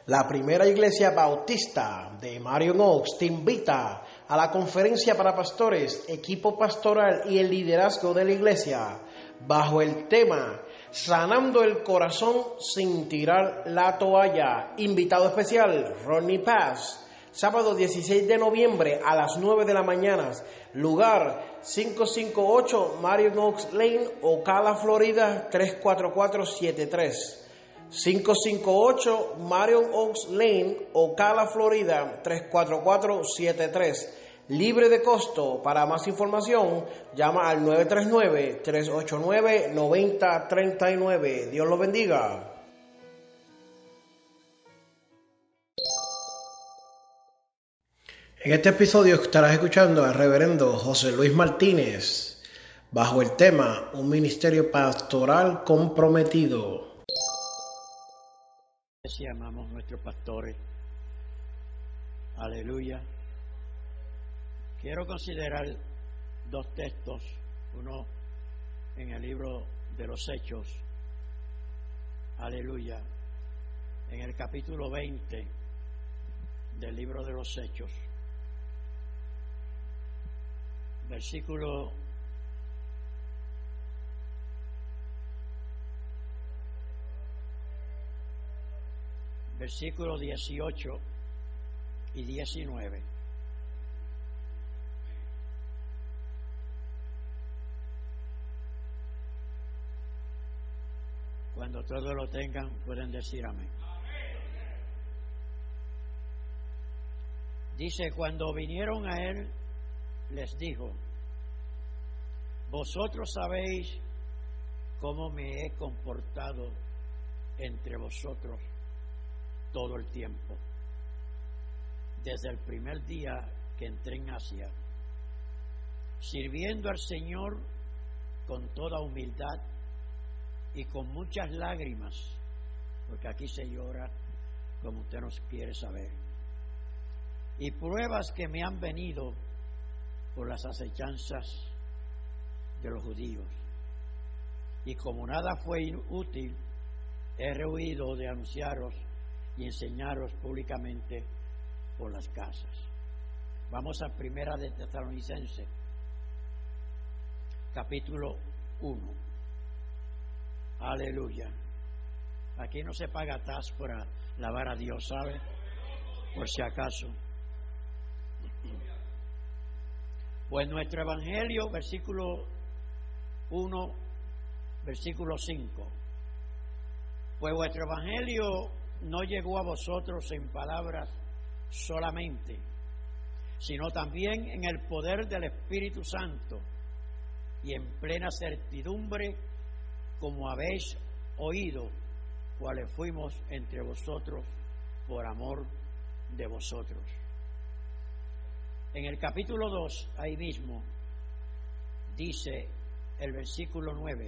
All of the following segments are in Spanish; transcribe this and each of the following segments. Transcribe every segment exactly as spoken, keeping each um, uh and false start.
La primera iglesia bautista de Marion Oaks te invita a la conferencia para pastores, equipo pastoral y el liderazgo de la iglesia, bajo el tema Sanando el corazón sin tirar la toalla. Invitado especial, Ronnie Paz. Sábado dieciséis de noviembre a las nueve de la mañana. Lugar quinientos cincuenta y ocho Marion Oaks Lane, Ocala, Florida tres cuatro cuatro siete tres. quinientos cincuenta y ocho Marion Oaks Lane, Ocala, Florida tres cuatro cuatro siete tres. Libre de costo. Para más información, llama al nueve tres nueve, tres ocho nueve, nueve cero tres nueve. Dios los bendiga. En este episodio estarás escuchando al reverendo José Luis Martínez bajo el tema Un ministerio pastoral comprometido. Si amamos a nuestros pastores, aleluya. Quiero considerar dos textos, uno en el libro de los Hechos, aleluya, en el capítulo veinte del libro de los Hechos, versículo versículo dieciocho y diecinueve. Cuando todos lo tengan, pueden decir amén. Dice, cuando vinieron a él, les dijo, vosotros sabéis cómo me he comportado entre vosotros todo el tiempo, desde el primer día que entré en Asia, sirviendo al Señor con toda humildad y con muchas lágrimas, porque aquí se llora como usted nos quiere saber, y pruebas que me han venido por las acechanzas de los judíos, y como nada fue inútil, he rehuido de anunciaros y enseñaros públicamente por las casas. Vamos a Primera de Tesalonicenses, capítulo uno. Aleluya. Aquí no se paga tas para alabar a Dios, ¿sabe? Por si acaso. Pues nuestro evangelio, versículo uno, versículo cinco. Pues vuestro evangelio no llegó a vosotros en palabras solamente, sino también en el poder del Espíritu Santo y en plena certidumbre, como habéis oído, cuales fuimos entre vosotros por amor de vosotros. En el capítulo dos, ahí mismo, dice el versículo nueve,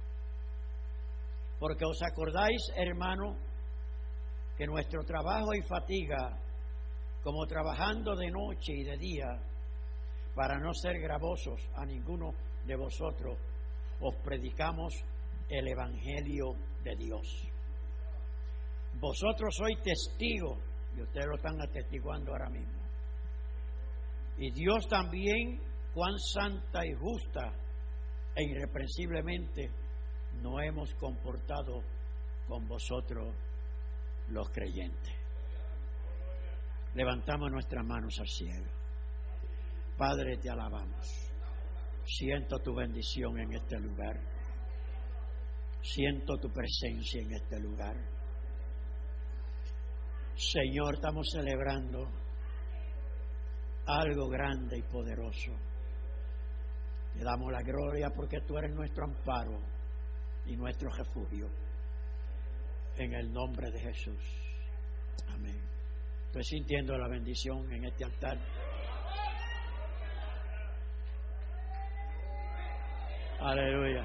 porque os acordáis, hermano, que nuestro trabajo y fatiga, como trabajando de noche y de día, para no ser gravosos a ninguno de vosotros, os predicamos el Evangelio de Dios. Vosotros sois testigos, y ustedes lo están atestiguando ahora mismo, y Dios también, cuán santa y justa e irreprensiblemente nos hemos comportado con vosotros los creyentes. Levantamos nuestras manos al cielo. Padre, te alabamos. Siento tu bendición en este lugar. Siento tu presencia en este lugar. Señor, estamos celebrando algo grande y poderoso. Te damos la gloria porque tú eres nuestro amparo y nuestro refugio. En el nombre de Jesús. Amén. Estoy sintiendo la bendición en este altar. Aleluya.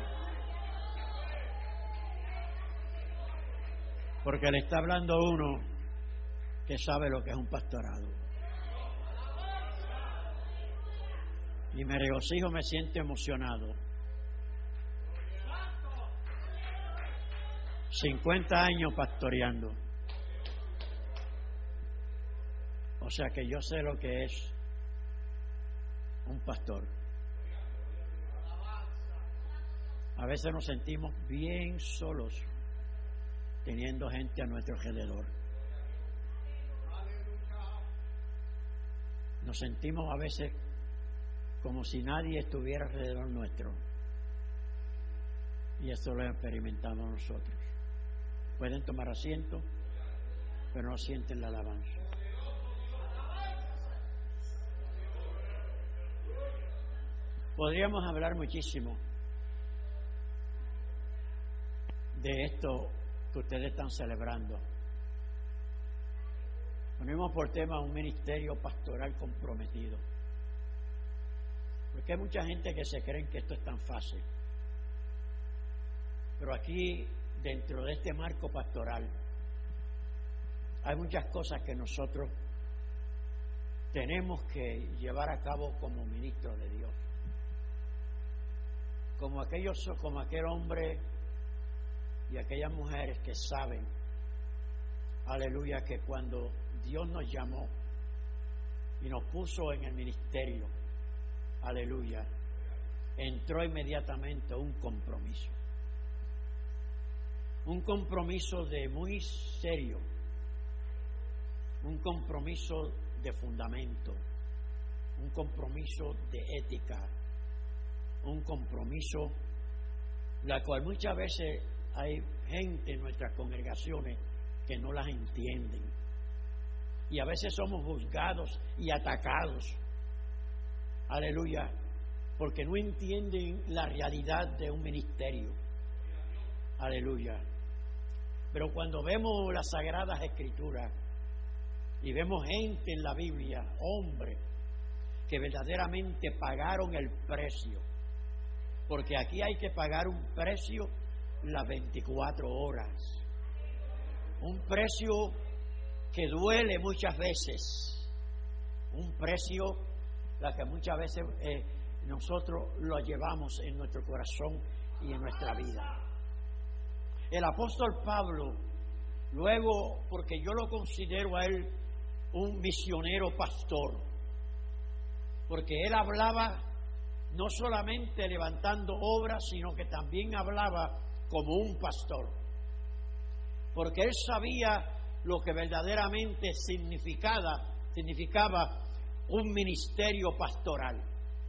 Porque le está hablando uno que sabe lo que es un pastorado. Y me regocijo, me siento emocionado. cincuenta años pastoreando. sea que yo sé lo que es un pastor. A veces nos sentimos bien solos teniendo gente a nuestro alrededor. Nos sentimos a veces como si nadie estuviera alrededor nuestro. Y eso lo experimentamos nosotros. Pueden tomar asiento, pero no sienten la alabanza. Podríamos hablar muchísimo de esto que ustedes están celebrando. Ponemos por tema un ministerio pastoral comprometido. Porque hay mucha gente que se cree que esto es tan fácil. Pero aquí, dentro de este marco pastoral, hay muchas cosas que nosotros tenemos que llevar a cabo como ministros de Dios. Como aquellos, como aquel hombre y aquellas mujeres que saben, aleluya, que cuando Dios nos llamó y nos puso en el ministerio, aleluya, entró inmediatamente un compromiso. Un compromiso de muy serio, un compromiso de fundamento, un compromiso de ética, un compromiso, la cual muchas veces hay gente en nuestras congregaciones que no las entienden. Y a veces somos juzgados y atacados, aleluya, porque no entienden la realidad de un ministerio, aleluya. Pero cuando vemos las Sagradas Escrituras y vemos gente en la Biblia, hombres, que verdaderamente pagaron el precio, porque aquí hay que pagar un precio las veinticuatro horas, un precio que duele muchas veces, un precio la que muchas veces eh, nosotros lo llevamos en nuestro corazón y en nuestra vida. El apóstol Pablo, luego, porque yo lo considero a él un misionero pastor, porque él hablaba no solamente levantando obras, sino que también hablaba como un pastor, porque él sabía lo que verdaderamente significaba, significaba un ministerio pastoral.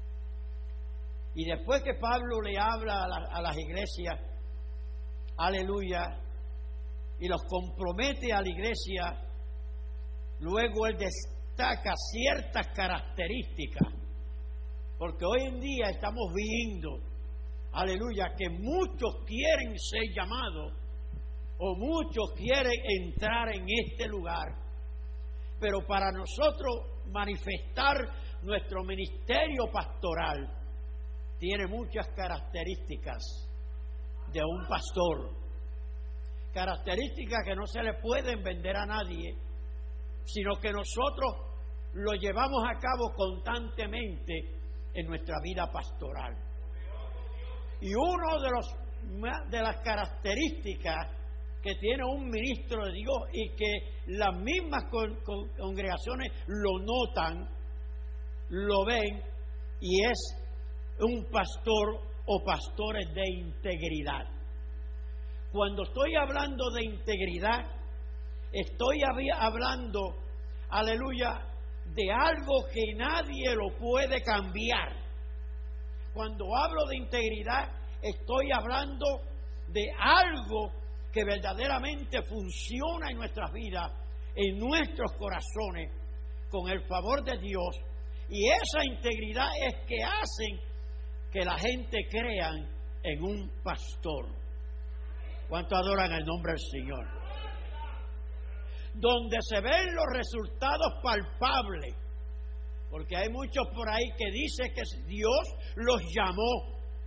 Y después que Pablo le habla a, la, a las iglesias, aleluya, y los compromete a la iglesia, luego él destaca ciertas características, porque hoy en día estamos viendo, aleluya, que muchos quieren ser llamados o muchos quieren entrar en este lugar, pero para nosotros manifestar nuestro ministerio pastoral tiene muchas características de un pastor, características que no se le pueden vender a nadie, sino que nosotros lo llevamos a cabo constantemente en nuestra vida pastoral. Y uno de los de las características que tiene un ministro de Dios y que las mismas con, con, congregaciones lo notan, lo ven, y es un pastor o pastores de integridad. Cuando estoy hablando de integridad, estoy hablando, aleluya, de algo que nadie lo puede cambiar. Cuando hablo de integridad, estoy hablando de algo que verdaderamente funciona en nuestras vidas, en nuestros corazones, con el favor de Dios. Y esa integridad es que hacen que la gente crean en un pastor. ¿Cuánto adoran el nombre del Señor? Donde se ven los resultados palpables, porque hay muchos por ahí que dicen que Dios los llamó,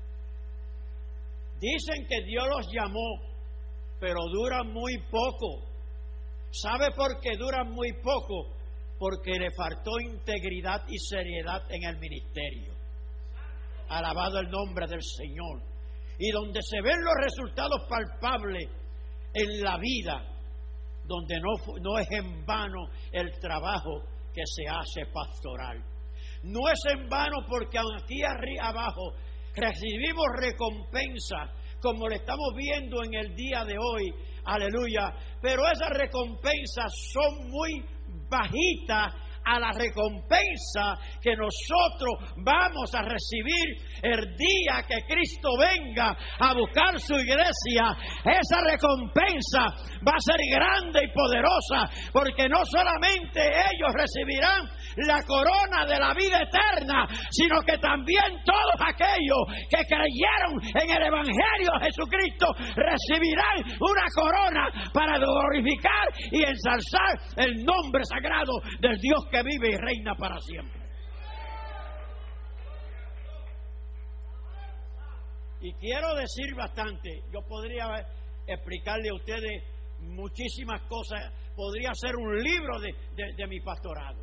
dicen que Dios los llamó, pero duran muy poco. ¿Sabe por qué duran muy poco? Porque le faltó integridad y seriedad en el ministerio. Alabado el nombre del Señor. Y donde se ven los resultados palpables en la vida, donde no, no es en vano el trabajo que se hace pastoral. No es en vano, porque aquí arriba abajo recibimos recompensa, como lo estamos viendo en el día de hoy, aleluya, pero esas recompensas son muy bajitas a la recompensa que nosotros vamos a recibir el día que Cristo venga a buscar su iglesia. Esa recompensa va a ser grande y poderosa, porque no solamente ellos recibirán la corona de la vida eterna, sino que también todos aquellos que creyeron en el Evangelio de Jesucristo recibirán una corona para glorificar y ensalzar el nombre sagrado del Dios que vive y reina para siempre. Y quiero decir bastante, yo podría explicarle a ustedes muchísimas cosas, podría ser un libro de, de, de mi pastorado,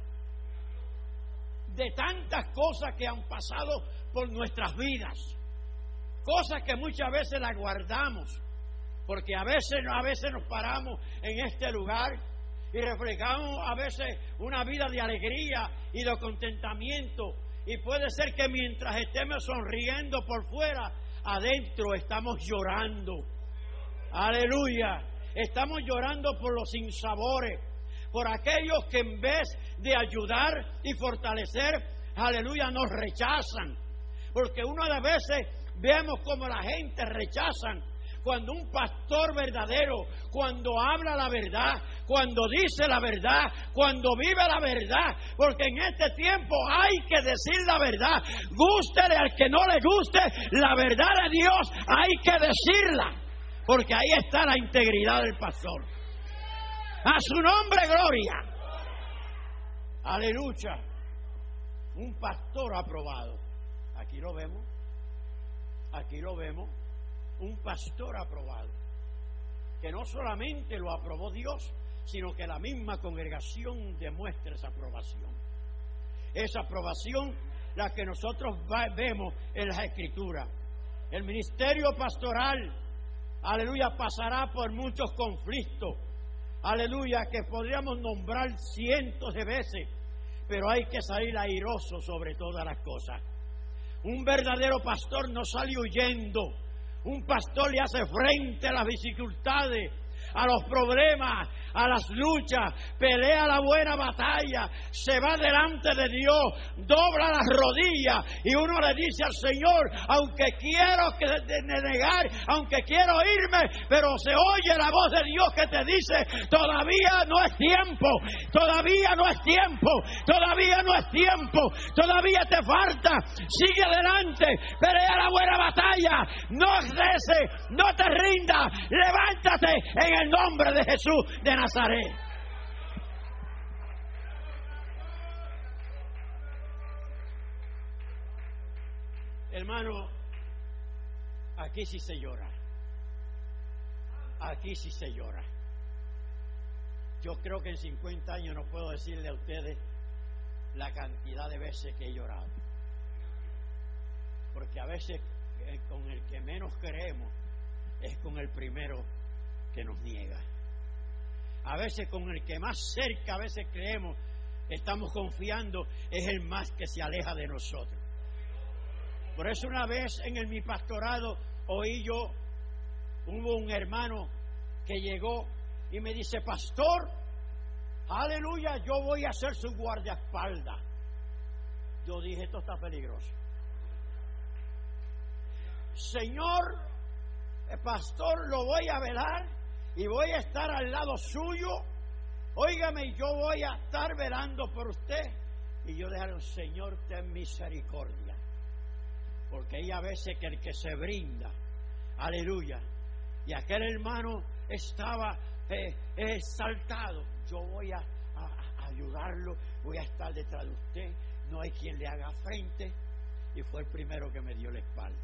de tantas cosas que han pasado por nuestras vidas, cosas que muchas veces las guardamos, porque a veces, a veces nos paramos en este lugar y reflejamos a veces una vida de alegría y de contentamiento, y puede ser que mientras estemos sonriendo por fuera, adentro estamos llorando. Aleluya. Estamos llorando por los sinsabores, por aquellos que en vez de ayudar y fortalecer, aleluya, nos rechazan. Porque una de las veces vemos como la gente rechazan cuando un pastor verdadero, cuando habla la verdad, cuando dice la verdad, cuando vive la verdad, porque en este tiempo hay que decir la verdad, gústele al que no le guste, la verdad de Dios hay que decirla, porque ahí está la integridad del pastor. A su nombre gloria. Aleluya. Un pastor aprobado. Aquí lo vemos. Aquí lo vemos. Un pastor aprobado, que no solamente lo aprobó Dios, sino que la misma congregación demuestra esa aprobación. Esa aprobación la que nosotros vemos en las Escrituras. El ministerio pastoral, aleluya, pasará por muchos conflictos, aleluya, que podríamos nombrar cientos de veces, pero hay que salir airoso sobre todas las cosas. Un verdadero pastor no sale huyendo. Un pastor le hace frente a las dificultades, a los problemas, a las luchas, pelea la buena batalla, se va delante de Dios, dobla las rodillas y uno le dice al Señor, aunque quiero que de negar, aunque quiero irme, pero se oye la voz de Dios que te dice, todavía no es tiempo, todavía no es tiempo, todavía no es tiempo, todavía te falta, sigue adelante, pelea la buena batalla, no cese, no te rindas, levántate en el nombre de Jesús de Nazaret. Hermano, aquí sí se llora. Aquí sí se llora. Yo creo que en cincuenta años no puedo decirle a ustedes la cantidad de veces que he llorado. Porque a veces con el que menos creemos es con el primero que nos niega. A veces con el que más cerca a veces creemos, estamos confiando, es el más que se aleja de nosotros. Por eso una vez en el, mi pastorado oí yo, hubo un hermano que llegó y me dice, pastor, aleluya, yo voy a ser su guardaespaldas. Yo dije, esto está peligroso. Señor, el pastor, lo voy a velar y voy a estar al lado suyo. Óigame, yo voy a estar velando por usted. Y yo le dije, Señor, ten misericordia. Porque hay a veces que el que se brinda, aleluya, y aquel hermano estaba eh, exaltado, yo voy a, a, a ayudarlo, voy a estar detrás de usted, no hay quien le haga frente. Y fue el primero que me dio la espalda.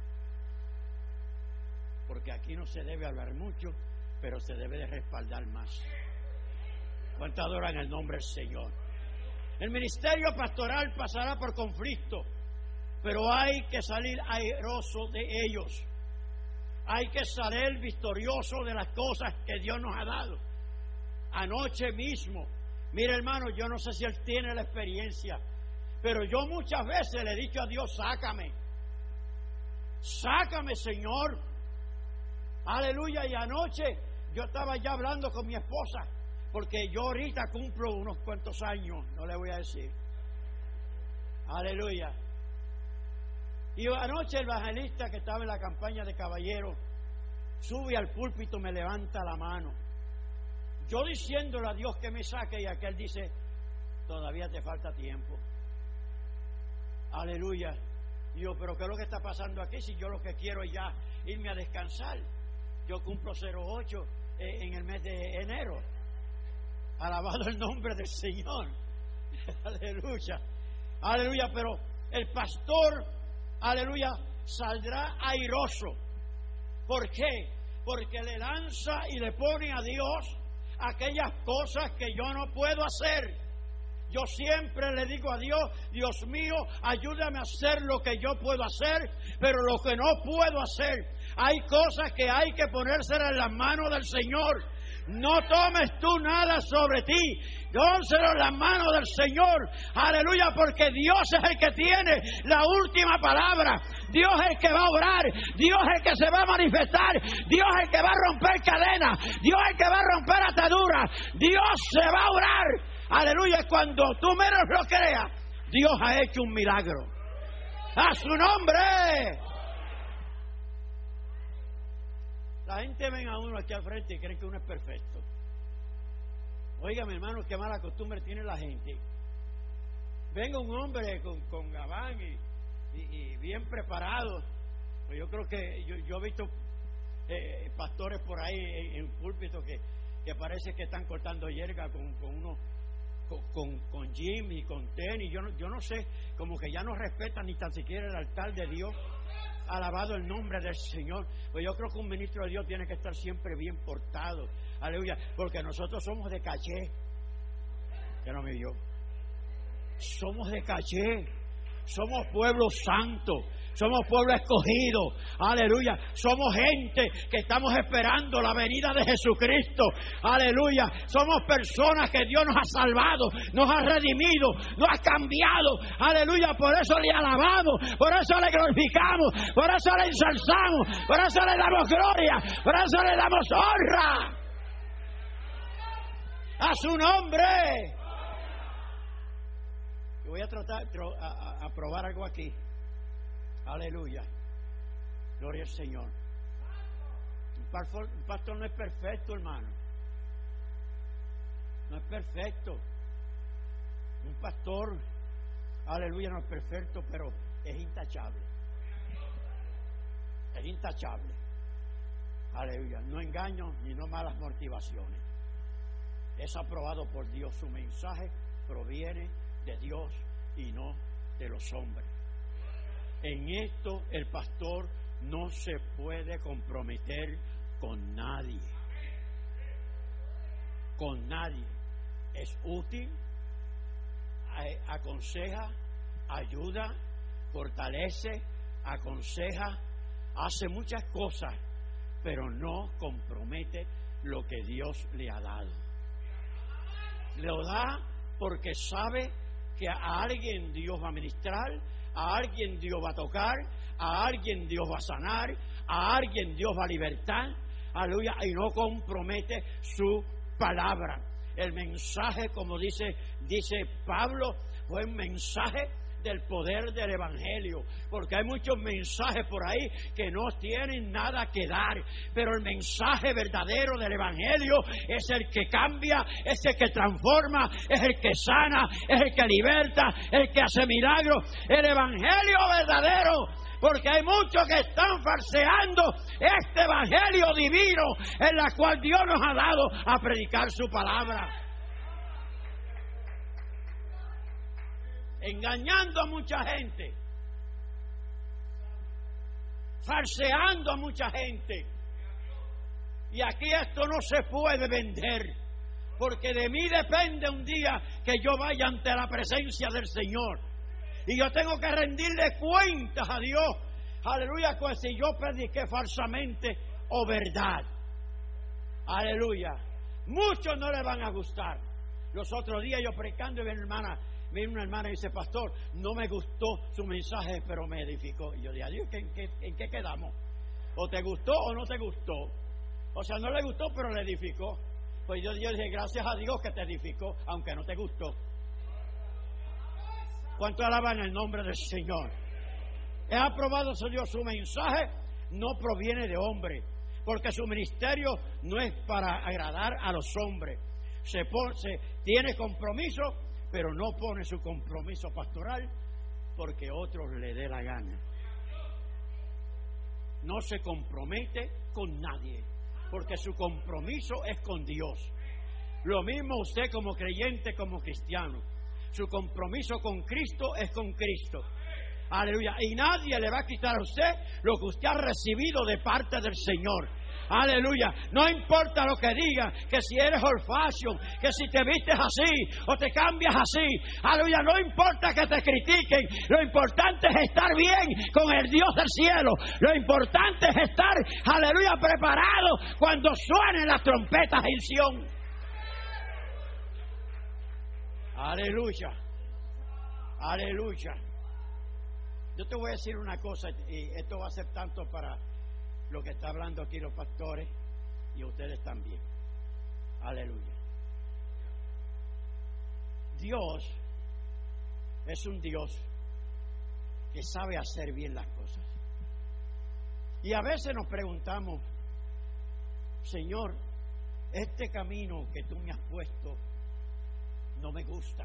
Porque aquí no se debe hablar mucho, pero se debe de respaldar más. ¿Cuánto adoran el nombre del Señor? El ministerio pastoral pasará por conflicto, pero hay que salir airoso de ellos. Hay que salir victorioso de las cosas que Dios nos ha dado. Anoche mismo Mira, hermano, yo no sé si él tiene la experiencia, pero yo muchas veces le he dicho a Dios, sácame, sácame, Señor. Aleluya. Y anoche yo estaba ya hablando con mi esposa, porque yo ahorita cumplo unos cuantos años, no le voy a decir. Aleluya. Y anoche el evangelista que estaba en la campaña de caballero sube al púlpito, me levanta la mano, yo diciéndole a Dios que me saque, y aquel dice, todavía te falta tiempo. Aleluya. Y yo, pero ¿qué es lo que está pasando aquí? Si yo lo que quiero es ya irme a descansar. Yo cumplo cero ocho eh, en el mes de enero. Alabado el nombre del Señor. Aleluya. Aleluya. Pero el pastor, aleluya, saldrá airoso. ¿Por qué? Porque le lanza y le pone a Dios aquellas cosas que yo no puedo hacer. Yo siempre le digo a Dios, Dios mío, ayúdame a hacer lo que yo puedo hacer, pero lo que no puedo hacer, hay cosas que hay que ponérselas en las manos del Señor. No tomes tú nada sobre ti, dónselo en las manos del Señor. Aleluya, porque Dios es el que tiene la última palabra. Dios es el que va a obrar, Dios es el que se va a manifestar, Dios es el que va a romper cadenas, Dios es el que va a romper ataduras, Dios se va a obrar. Aleluya, cuando tú menos lo creas, Dios ha hecho un milagro. ¡A su nombre! La gente ven a uno aquí al frente y creen que uno es perfecto. Oiga, mi hermano, qué mala costumbre tiene la gente. Venga un hombre con, con gabán y, y, y bien preparado. Pues yo creo que yo, yo he visto eh, pastores por ahí en, en púlpito que, que parece que están cortando hierba con, con uno con, con, con jean y con tenis. Yo no, yo no sé, como que ya no respetan ni tan siquiera el altar de Dios. Alabado el nombre del Señor. Pues yo creo que un ministro de Dios tiene que estar siempre bien portado. Aleluya. Porque nosotros somos de caché. Que no me dio. Somos de caché. Somos pueblo santo. Somos pueblo escogido. Aleluya. Somos gente que estamos esperando la venida de Jesucristo. Aleluya. Somos personas que Dios nos ha salvado, nos ha redimido, nos ha cambiado. Aleluya. Por eso le alabamos, por eso le glorificamos, por eso le ensalzamos, por eso le damos gloria, por eso le damos honra. A su nombre. Yo voy a tratar a, a, a probar algo aquí. Aleluya. Gloria al Señor. Un pastor, un pastor no es perfecto, hermano. No es perfecto. Un pastor, aleluya, no es perfecto, pero es intachable. Es intachable. Aleluya. No engaños ni no malas motivaciones. Es aprobado por Dios. Su mensaje proviene de Dios y no de los hombres. En esto el pastor no se puede comprometer con nadie. Con nadie. Es útil, aconseja, ayuda, fortalece, aconseja, hace muchas cosas, pero no compromete lo que Dios le ha dado. Lo da porque sabe que a alguien Dios va a ministrar, a alguien Dios va a tocar, a alguien Dios va a sanar, a alguien Dios va a libertar, aleluya, y no compromete su palabra. El mensaje, como dice, dice Pablo, fue un mensaje del poder del Evangelio, porque hay muchos mensajes por ahí que no tienen nada que dar, pero el mensaje verdadero del Evangelio es el que cambia, es el que transforma, es el que sana, es el que liberta, el que hace milagros. El Evangelio verdadero, porque hay muchos que están falseando este Evangelio divino en la cual Dios nos ha dado a predicar su palabra, engañando a mucha gente, falseando a mucha gente. Y aquí esto no se puede vender, porque de mí depende un día que yo vaya ante la presencia del Señor y yo tengo que rendirle cuentas a Dios. Aleluya, pues si yo prediqué falsamente o verdad. Aleluya. Muchos no le van a gustar. Los otros días yo predicando y viene una hermana, viene una hermana y dice, pastor, no me gustó su mensaje, pero me edificó. Y yo dije, adiós, ¿en qué, en qué quedamos? ¿O te gustó o no te gustó? O sea, no le gustó, pero le edificó. Pues yo, yo dije, gracias a Dios que te edificó, aunque no te gustó. ¿Cuánto alaban el nombre del Señor? He aprobado, Señor, su mensaje no proviene de hombre, porque su ministerio no es para agradar a los hombres. Se, pone, se tiene compromiso, pero no pone su compromiso pastoral porque otros le dé la gana. No se compromete con nadie, porque su compromiso es con Dios. Lo mismo usted como creyente, como cristiano. Su compromiso con Cristo es con Cristo. Aleluya. Y nadie le va a quitar a usted lo que usted ha recibido de parte del Señor. Aleluya. No importa lo que digan, que si eres old fashion, que si te vistes así o te cambias así. Aleluya. No importa que te critiquen. Lo importante es estar bien con el Dios del cielo. Lo importante es estar, aleluya, preparado cuando suenen las trompetas en Sión. Aleluya. Aleluya. Yo te voy a decir una cosa, y esto va a ser tanto para lo que está hablando aquí los pastores y ustedes también. Aleluya. Dios es un Dios que sabe hacer bien las cosas. Y a veces nos preguntamos, Señor, este camino que tú me has puesto no me gusta.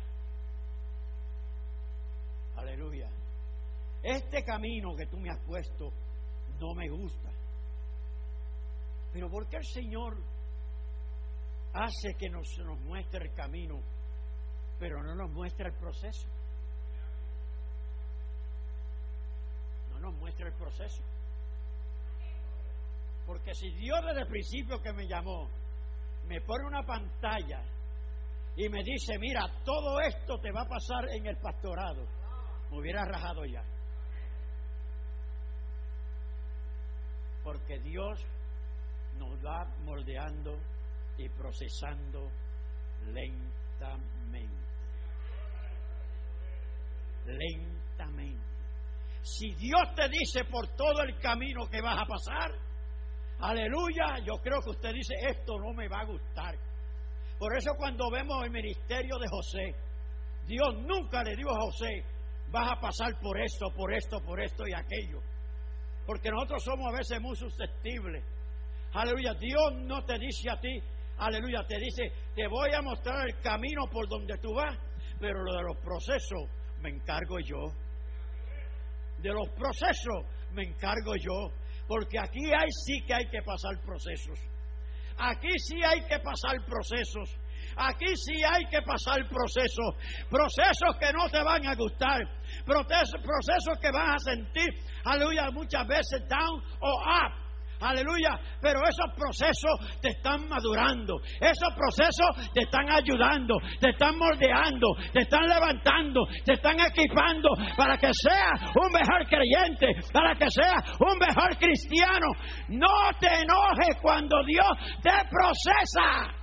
Aleluya. Este camino que tú me has puesto no me gusta. Pero ¿por qué el Señor hace que nos, nos muestre el camino, pero no nos muestra el proceso? No nos muestra el proceso. Porque si Dios desde el principio que me llamó me pone una pantalla y me dice, mira, todo esto te va a pasar en el pastorado, me hubiera rajado ya. Porque Dios nos va moldeando y procesando lentamente. Lentamente. Si Dios te dice por todo el camino que vas a pasar, aleluya, yo creo que usted dice, esto no me va a gustar. Por eso cuando vemos el ministerio de José, Dios nunca le dijo a José, vas a pasar por esto, por esto, por esto y aquello. Porque nosotros somos a veces muy susceptibles. Aleluya, Dios no te dice a ti, aleluya, te dice, te voy a mostrar el camino por donde tú vas, pero lo de los procesos me encargo yo. De los procesos me encargo yo. Porque aquí hay sí que hay que pasar procesos. Aquí sí hay que pasar procesos. Aquí sí hay que pasar procesos. Procesos que no te van a gustar. Procesos, procesos que vas a sentir, aleluya, muchas veces down o up. Aleluya, pero esos procesos te están madurando, esos procesos te están ayudando, te están moldeando, te están levantando, te están equipando para que seas un mejor creyente, para que seas un mejor cristiano. No te enojes cuando Dios te procesa.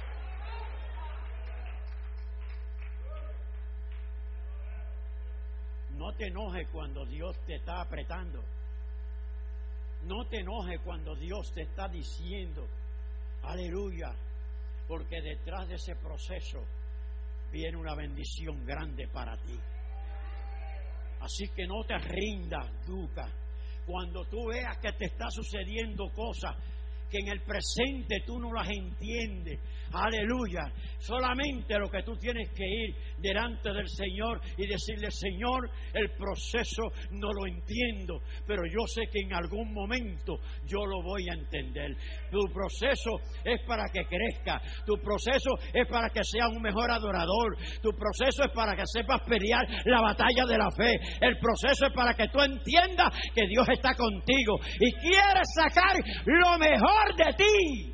No te enojes cuando Dios te está apretando. No te enojes cuando Dios te está diciendo, aleluya, porque detrás de ese proceso viene una bendición grande para ti. Así que no te rindas, Duca. Cuando tú veas que te está sucediendo cosas que en el presente tú no las entiendes, aleluya, solamente lo que tú tienes que ir delante del Señor y decirle, Señor, el proceso no lo entiendo, pero yo sé que en algún momento yo lo voy a entender. Tu proceso es para que crezca, tu proceso es para que seas un mejor adorador, tu proceso es para que sepas pelear la batalla de la fe, el proceso es para que tú entiendas que Dios está contigo y quiere sacar lo mejor de ti.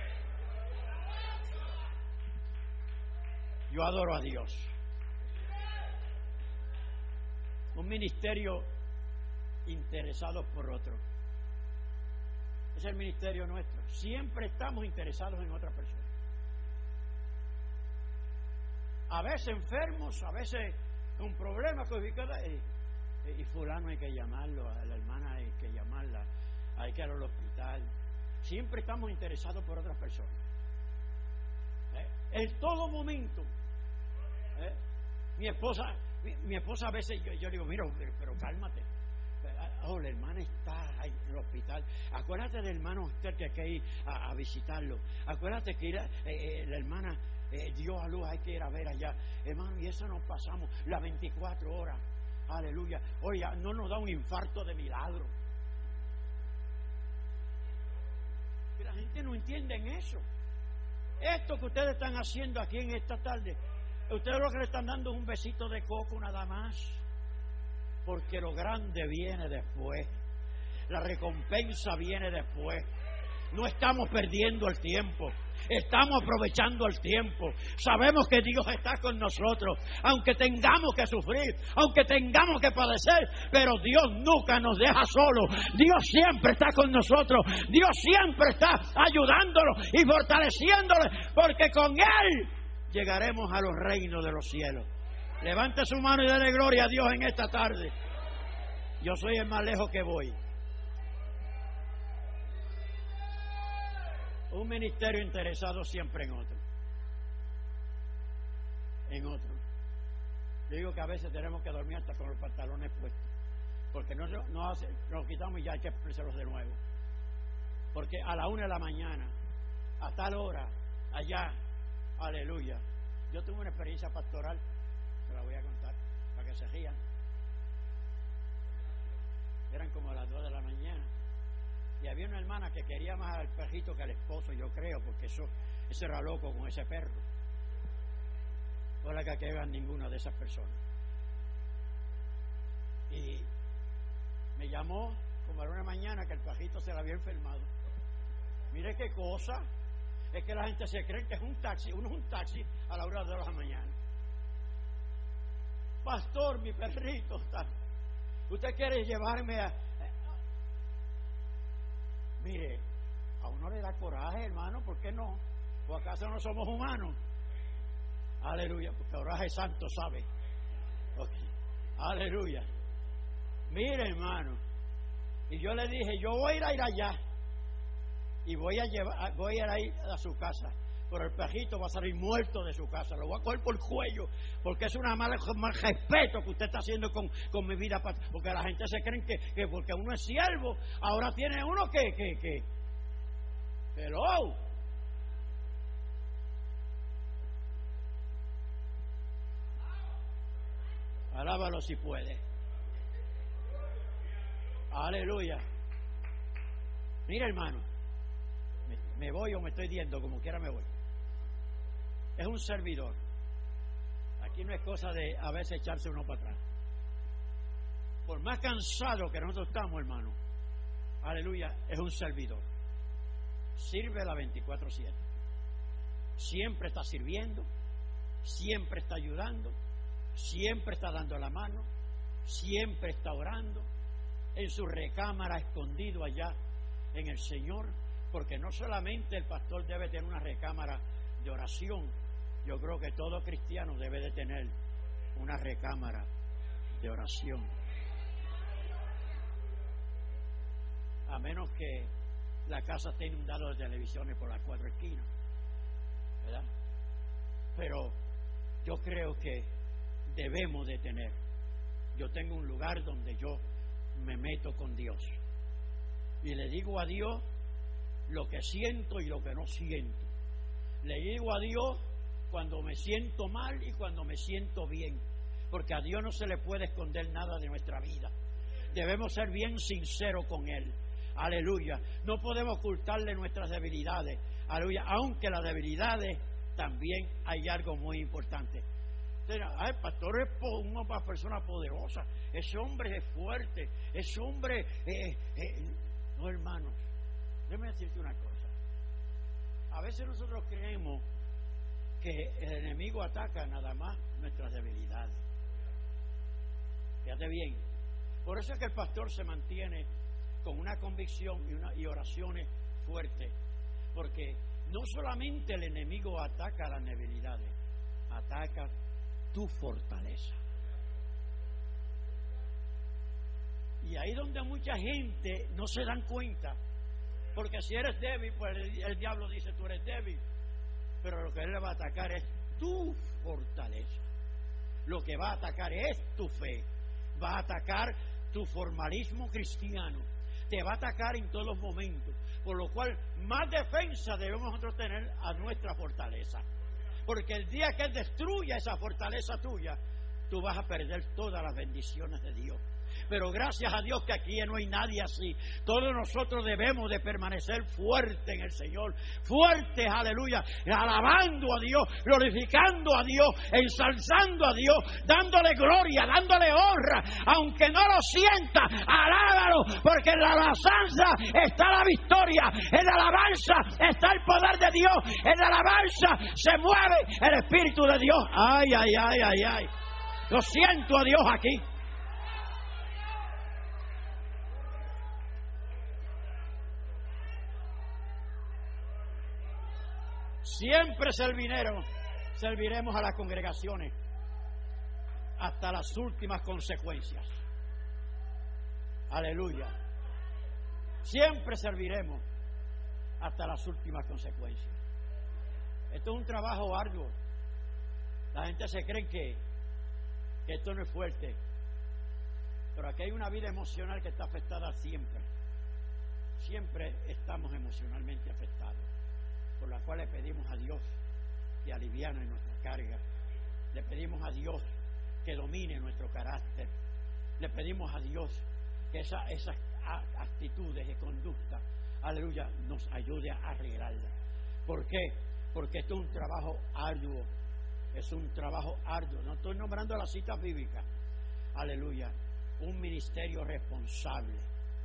Yo adoro a Dios. Un ministerio interesado por otro. Es el ministerio nuestro. Siempre estamos interesados en otra persona. a veces enfermos, a veces con problemas, y, y fulano hay que llamarlo, a la hermana hay que llamarla, hay que ir al hospital. Siempre estamos interesados por otras personas. ¿Eh? En todo momento. ¿Eh? Mi esposa, mi, mi esposa a veces, yo, yo digo, mira, pero, pero cálmate. Oh, la hermana está ahí en el hospital. Acuérdate del hermano usted que hay que ir a, a visitarlo. Acuérdate que ir a, eh, la hermana eh, dio a luz, hay que ir a ver allá. Hermano, y eso nos pasamos las veinticuatro horas. Aleluya. Oiga, no nos da un infarto de milagro. Que la gente no entiende en eso. Esto que ustedes están haciendo aquí en esta tarde, ustedes lo que le están dando es un besito de coco nada más. Porque lo grande viene después. La recompensa viene después. No estamos perdiendo el tiempo. Estamos aprovechando el tiempo. Sabemos que Dios está con nosotros. Aunque tengamos que sufrir, aunque tengamos que padecer, pero Dios nunca nos deja solos. Dios siempre está con nosotros. Dios siempre está ayudándonos y fortaleciéndonos. Porque con Él llegaremos a los reinos de los cielos. Levante su mano y dele gloria a Dios en esta tarde. Yo soy el más lejos que voy. Un ministerio interesado siempre en otro. En otro. Yo digo que a veces tenemos que dormir hasta con los pantalones puestos. Porque no, no hace, nos quitamos y ya hay que expresarlos de nuevo. Porque a la una de la mañana, a tal hora, allá, aleluya. Yo tuve una experiencia pastoral, se la voy a contar, para que se rían. Eran como las dos de la mañana. Y había una hermana que quería más al perrito que al esposo, yo creo, porque eso, ese era loco con ese perro. No la que quedan ninguna de esas personas. Y me llamó como a la una mañana que el perrito se le había enfermado. Mire qué cosa. Es que la gente se cree que es un taxi, uno es un taxi a la hora de la mañana. Pastor, mi perrito está. ¿Usted quiere llevarme a...? Mire, a uno le da coraje, hermano, ¿por qué no? ¿O acaso no somos humanos? Aleluya, porque ahora es santo, ¿sabe? Okay. Aleluya. Mire, hermano, y yo le dije, yo voy a ir a ir allá y voy a llevar, voy a ir a su casa, pero el perrito va a salir muerto de su casa, lo voy a coger por el cuello, porque es una mala mal respeto que usted está haciendo con, con mi vida, porque la gente se cree que, que porque uno es siervo, ahora tiene uno que, que, que, hello. Alábalo si puede. Aleluya. Mira, hermano, me, me voy o me estoy yendo, como quiera me voy. Es un servidor. Aquí no es cosa de a veces echarse uno para atrás. Por más cansado que nosotros estamos, hermano, aleluya, es un servidor. Sirve la veinticuatro siete. Siempre está sirviendo, siempre está ayudando, siempre está dando la mano, siempre está orando, en su recámara escondido allá en el Señor, porque no solamente el pastor debe tener una recámara de oración, yo creo que todo cristiano debe de tener una recámara de oración. A menos que la casa esté inundada de televisiones por las cuatro esquinas, ¿verdad? Pero yo creo que debemos de tener. Yo tengo un lugar donde yo me meto con Dios y le digo a Dios lo que siento y lo que no siento. Le digo a Dios cuando me siento mal y cuando me siento bien, porque a Dios no se le puede esconder nada de nuestra vida. Debemos ser bien sinceros con Él. Aleluya. No podemos ocultarle nuestras debilidades. Aleluya. Aunque las debilidades también hay algo muy importante. El pastor es una persona poderosa, ese hombre es fuerte, ese hombre eh, eh, no, hermanos, déjame decirte una cosa. A veces nosotros creemos que el enemigo ataca nada más nuestras debilidades. Fíjate bien. Por eso es que el pastor se mantiene con una convicción y, una, y oraciones fuertes, porque no solamente el enemigo ataca las debilidades, ataca tu fortaleza. Y ahí donde mucha gente no se dan cuenta, porque si eres débil, pues el, el diablo dice tú eres débil, pero lo que él le va a atacar es tu fortaleza. Lo que va a atacar es tu fe, va a atacar tu formalismo cristiano, te va a atacar en todos los momentos, por lo cual más defensa debemos nosotros tener a nuestra fortaleza, porque el día que él destruya esa fortaleza tuya, tú vas a perder todas las bendiciones de Dios. Pero gracias a Dios que aquí no hay nadie así. Todos nosotros debemos de permanecer fuertes en el Señor, fuertes, aleluya, alabando a Dios, glorificando a Dios, ensalzando a Dios, dándole gloria, dándole honra, aunque no lo sienta, alábalo, porque en la alabanza está la victoria, en la alabanza está el poder de Dios, en la alabanza se mueve el Espíritu de Dios. Ay, ay, ay, ay, ay. Lo siento a Dios aquí. Siempre serviremos, serviremos a las congregaciones hasta las últimas consecuencias. Aleluya. Siempre serviremos hasta las últimas consecuencias. Esto es un trabajo arduo. La gente se cree que, que esto no es fuerte, pero aquí hay una vida emocional que está afectada siempre. Siempre estamos emocionalmente afectados, por la cual le pedimos a Dios que aliviane nuestra carga, le pedimos a Dios que domine nuestro carácter, le pedimos a Dios que esa, esas actitudes y conducta, aleluya, nos ayude a arreglarla. ¿Por qué? Porque esto es un trabajo arduo, es un trabajo arduo, no estoy nombrando las citas bíblicas, aleluya, un ministerio responsable,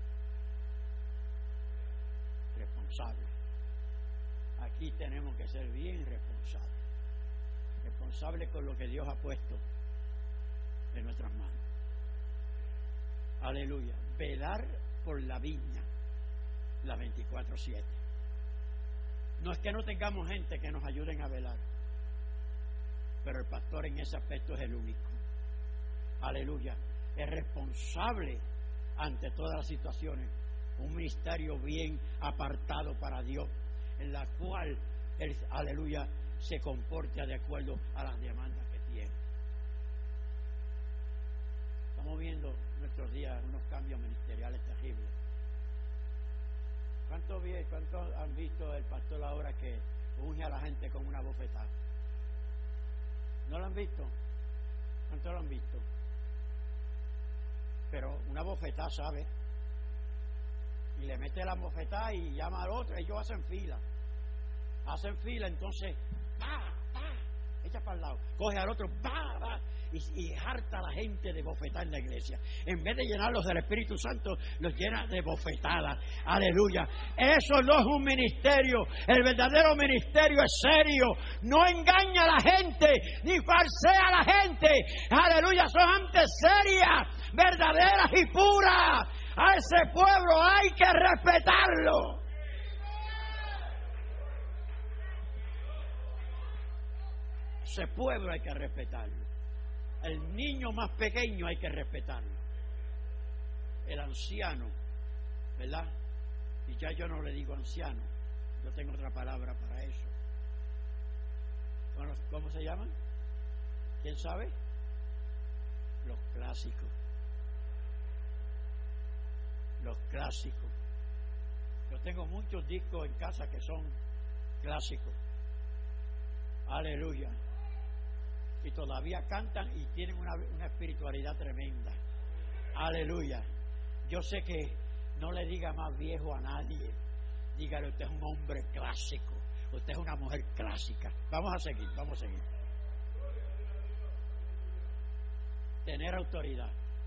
responsable. Aquí tenemos que ser bien responsables, responsables con lo que Dios ha puesto en nuestras manos. Aleluya. Velar por la viña, la veinticuatro siete. No es que no tengamos gente que nos ayuden a velar, pero el pastor en ese aspecto es el único. Aleluya. Es responsable ante todas las situaciones. Un ministerio bien apartado para Dios, en la cual él, aleluya, se comporte de acuerdo a las demandas que tiene. Estamos viendo nuestros días unos cambios ministeriales terribles. ¿Cuántos cuánto han visto el pastor ahora que unge a la gente con una bofetada? ¿No lo han visto? ¿Cuántos lo han visto? Pero una bofetada, ¿sabe? Y le mete la bofetada y llama al otro. Ellos hacen fila. Hacen fila, entonces, pa, pa, echa para el lado. Coge al otro, pa, pa, y, y harta a la gente de bofetada en la iglesia. En vez de llenarlos del Espíritu Santo, los llena de bofetadas. Aleluya. Eso no es un ministerio. El verdadero ministerio es serio. No engaña a la gente, ni falsea a la gente. Aleluya. Son gente serias, verdaderas y puras. A ese pueblo hay que respetarlo. Ese pueblo hay que respetarlo. El niño más pequeño hay que respetarlo. El anciano, ¿verdad? Y ya yo no le digo anciano, yo tengo otra palabra para eso. ¿Cómo, cómo se llaman? ¿Quién sabe? Los clásicos. Los clásicos. Yo tengo muchos discos en casa que son clásicos. Aleluya. Y todavía cantan y tienen una, una espiritualidad tremenda. Aleluya. Yo sé que no le diga más viejo a nadie. Dígale, usted es un hombre clásico. Usted es una mujer clásica. Vamos a seguir, vamos a seguir. Tener autoridad.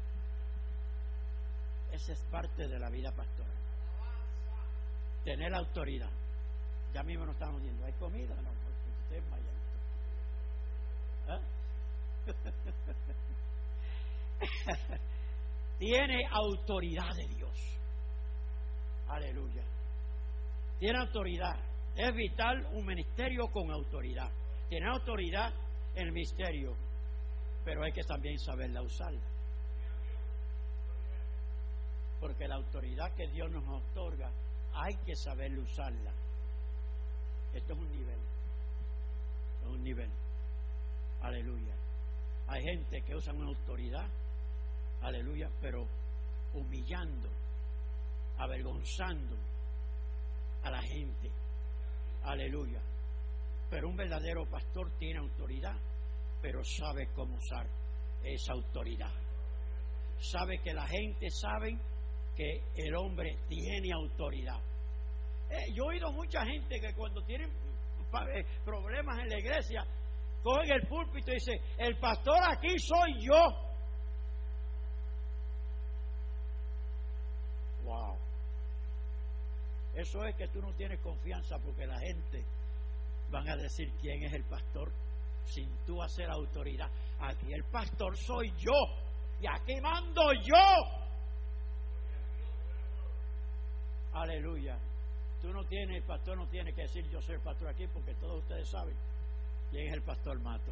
Esa es parte de la vida pastoral. Tener autoridad. Ya mismo nos estamos viendo. ¿Hay comida? No, porque usted es mayor. ¿Eh? Tiene autoridad de Dios. Aleluya. Tiene autoridad. Es vital un ministerio con autoridad. Tener autoridad el misterio, pero hay que también saberla usarla. Porque la autoridad que Dios nos otorga, hay que saberla usarla. Esto es un nivel. Es un nivel. Aleluya. Hay gente que usa una autoridad, aleluya, pero humillando, avergonzando a la gente. Aleluya. Pero un verdadero pastor tiene autoridad, pero sabe cómo usar esa autoridad. Sabe que la gente sabe que el hombre tiene autoridad. Eh, yo he oído mucha gente que cuando tienen problemas en la iglesia, cogen el púlpito y dice: el pastor aquí soy yo. Wow. Eso es que tú no tienes confianza, porque la gente van a decir quién es el pastor sin tú hacer autoridad. Aquí el pastor soy yo y aquí mando yo. Aleluya. Tú no tienes, el pastor no tiene que decir yo soy el pastor aquí, porque todos ustedes saben quién es el pastor Mato.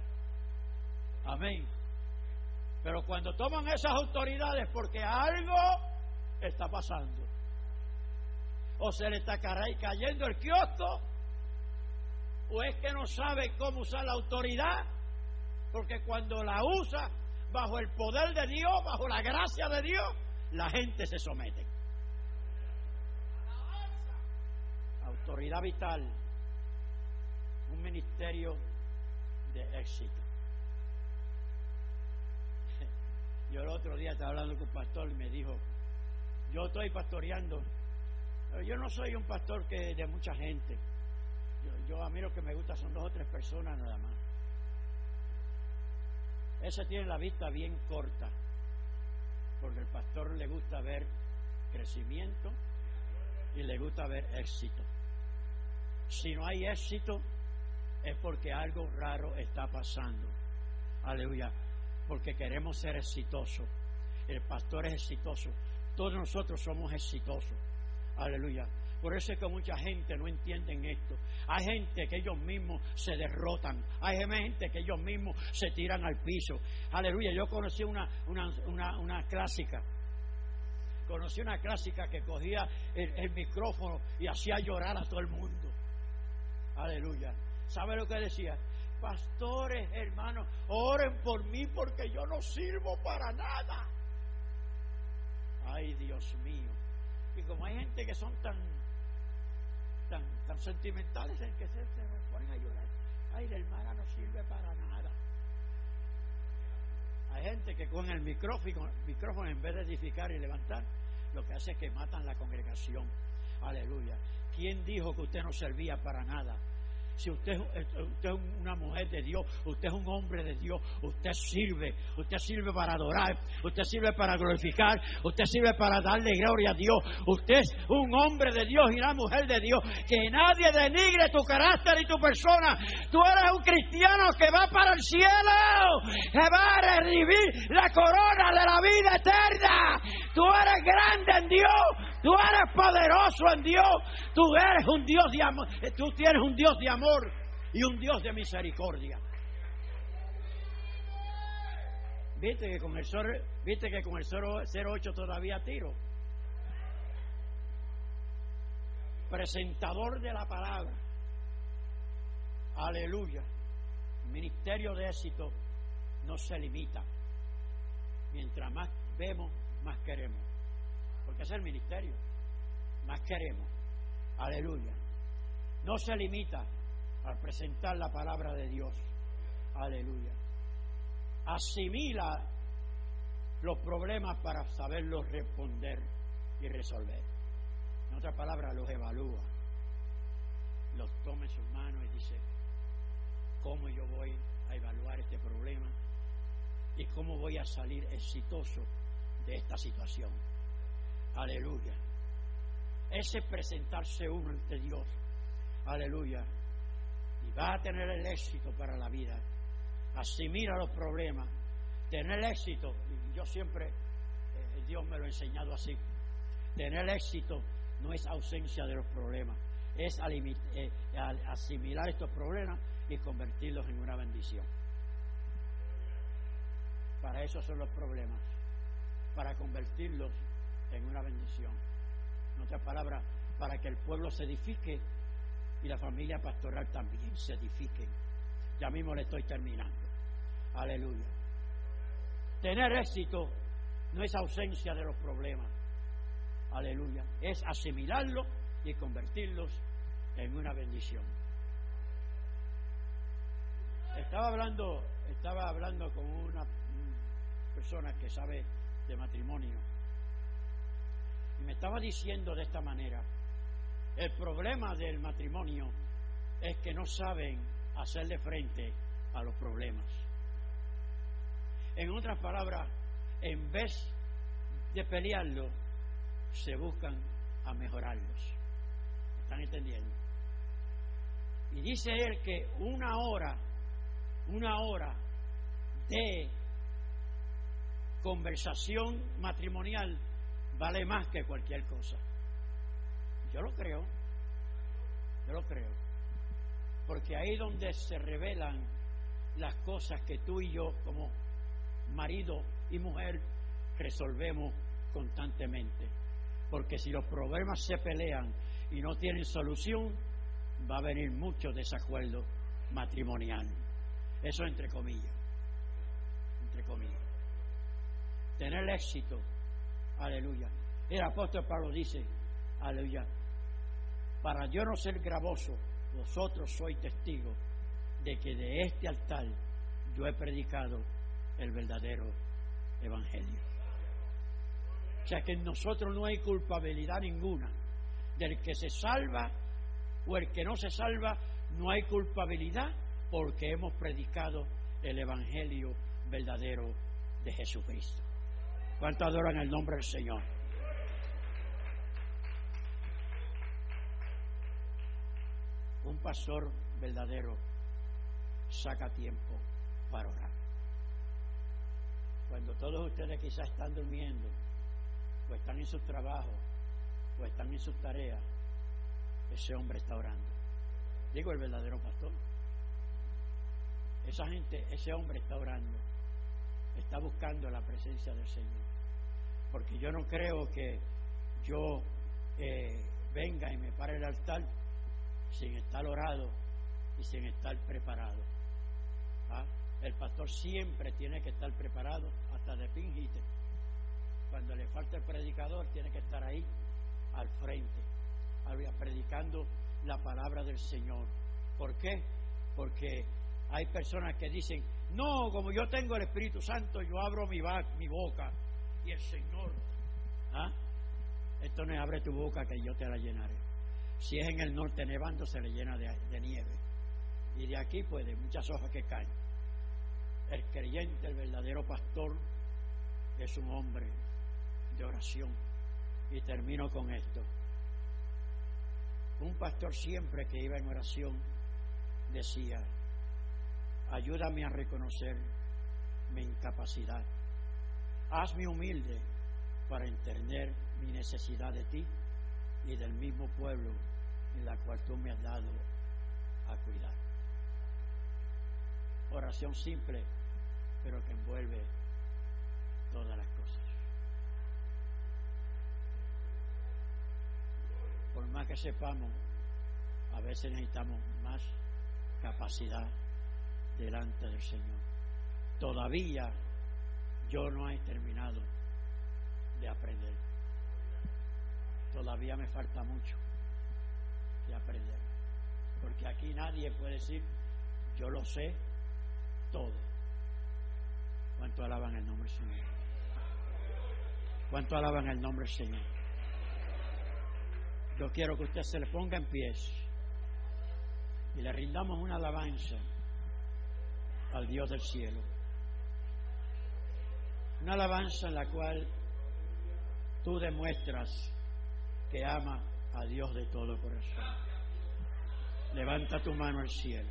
Amén. Pero cuando toman esas autoridades porque algo está pasando, o se le está cayendo el kiosco, o es que no sabe cómo usar la autoridad, porque cuando la usa bajo el poder de Dios, bajo la gracia de Dios, la gente se somete. Autoridad vital, un ministerio de éxito. Yo el otro día estaba hablando con un pastor y me dijo: yo estoy pastoreando, pero yo no soy un pastor que de mucha gente. Yo, yo a mí lo que me gusta son dos o tres personas nada más. Ese tiene la vista bien corta, porque el pastor le gusta ver crecimiento y le gusta ver éxito. Si no hay éxito, es porque algo raro está pasando. Aleluya. Porque queremos ser exitosos. El pastor es exitoso. Todos nosotros somos exitosos. Aleluya. Por eso es que mucha gente no entiende esto. Hay gente que ellos mismos se derrotan. Hay gente que ellos mismos se tiran al piso. Aleluya. Yo conocí una, una, una, una clásica. Conocí una clásica que cogía el, el micrófono y hacía llorar a todo el mundo. Aleluya. ¿Sabe lo que decía? Pastores, hermanos, oren por mí porque yo no sirvo para nada. Ay, Dios mío. Y como hay gente que son tan tan, tan sentimentales, en que se, se ponen a llorar. Ay, la hermana no sirve para nada. Hay gente que con el micrófono, micrófono en vez de edificar y levantar, lo que hace es que matan la congregación. Aleluya. ¿Quién dijo que usted no servía para nada? Si usted, usted es una mujer de Dios, usted es un hombre de Dios, usted sirve, usted sirve para adorar, usted sirve para glorificar, usted sirve para darle gloria a Dios. Usted es un hombre de Dios y una mujer de Dios. Que nadie denigre tu carácter y tu persona. Tú eres un cristiano que va para el cielo, que va a recibir la corona de la vida eterna. Tú eres grande en Dios, tú eres poderoso en Dios, tú eres un Dios de amor, tú tienes un Dios de amor y un Dios de misericordia. Viste que con el viste que con el cero ocho todavía tiro. Presentador de la palabra. Aleluya. Ministerio de éxito no se limita. Mientras más vemos, más queremos. Porque ese es el ministerio. Más queremos. Aleluya. No se limita al presentar la palabra de Dios. Aleluya. Asimila los problemas para saberlos responder y resolver. En otras palabras, los evalúa. Los toma en sus manos y dice: ¿cómo yo voy a evaluar este problema? ¿Y cómo voy a salir exitoso de esta situación? Aleluya. Ese es presentarse uno ante Dios. Aleluya. Y va a tener el éxito para la vida. Asimila los problemas. Tener éxito. Y yo siempre, eh, Dios me lo ha enseñado así. Tener éxito no es ausencia de los problemas. Es alimit, eh, asimilar estos problemas y convertirlos en una bendición. Para eso son los problemas, para convertirlos en una bendición. En otras palabras, para que el pueblo se edifique y la familia pastoral también se edifiquen. Ya mismo le estoy terminando. Aleluya. Tener éxito no es ausencia de los problemas. Aleluya. Es asimilarlos y convertirlos en una bendición. Estaba hablando, estaba hablando con una persona que sabe de matrimonio y me estaba diciendo de esta manera: el problema del matrimonio es que no saben hacerle frente a los problemas. En otras palabras, en vez de pelearlos, se buscan a mejorarlos. ¿Están entendiendo? Y dice él que una hora, una hora de conversación matrimonial vale más que cualquier cosa. Yo lo creo, yo lo creo, porque ahí es donde se revelan las cosas que tú y yo como marido y mujer resolvemos constantemente. Porque si los problemas se pelean y no tienen solución, va a venir mucho desacuerdo matrimonial. Eso entre comillas, entre comillas. Tener éxito, aleluya. El apóstol Pablo dice, aleluya, para yo no ser gravoso, vosotros sois testigos de que de este altar yo he predicado el verdadero evangelio. O sea que en nosotros no hay culpabilidad ninguna. Del que se salva o el que no se salva, no hay culpabilidad, porque hemos predicado el evangelio verdadero de Jesucristo. ¿Cuánto adoran el nombre del Señor? Un pastor verdadero saca tiempo para orar. Cuando todos ustedes quizás están durmiendo, o están en sus trabajos, o están en sus tareas, ese hombre está orando. Digo, el verdadero pastor. Esa gente, ese hombre está orando, está buscando la presencia del Señor. Porque yo no creo que yo eh, venga y me pare el altar sin estar orado y sin estar preparado. ¿Ah? El pastor siempre tiene que estar preparado, hasta de pingite. Cuando le falta el predicador, tiene que estar ahí al frente, predicando la palabra del Señor. ¿Por qué? Porque hay personas que dicen, no, como yo tengo el Espíritu Santo, yo abro mi, mi boca y el Señor, ¿ah? Esto no es abre tu boca que yo te la llenaré. Si es en el norte nevando, se le llena de, de nieve, y de aquí pues de muchas hojas que caen. El creyente, el verdadero pastor, es un hombre de oración. Y termino con esto. Un pastor siempre que iba en oración decía, ayúdame a reconocer mi incapacidad, hazme humilde para entender mi necesidad de ti y del mismo pueblo en la cual tú me has dado a cuidar. Oración simple, pero que envuelve todas las cosas. Por más que sepamos, a veces necesitamos más capacidad delante del Señor. Todavía yo no he terminado de aprender. Todavía me falta mucho de aprender. Porque aquí nadie puede decir, yo lo sé todo. ¿Cuánto alaban el nombre del Señor? ¿Cuánto alaban el nombre del Señor? Yo quiero que usted se le ponga en pies y le rindamos una alabanza al Dios del cielo. Una alabanza en la cual tú demuestras que ama a Dios de todo corazón. Levanta tu mano al cielo.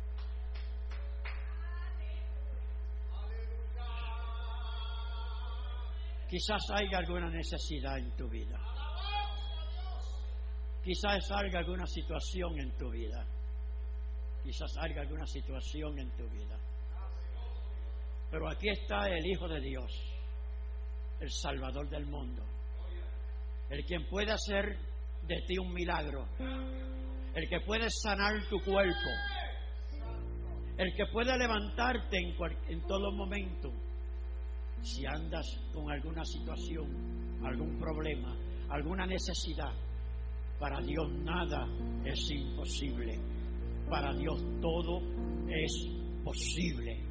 Quizás haya alguna necesidad en tu vida. Quizás haya alguna situación en tu vida. Quizás haya alguna situación en tu vida. Pero aquí está el Hijo de Dios, el Salvador del mundo, el quien puede hacer de ti un milagro, el que puede sanar tu cuerpo, el que puede levantarte en, cual, en todo momento. Si andas con alguna situación, algún problema, alguna necesidad, para Dios nada es imposible. Para Dios todo es posible.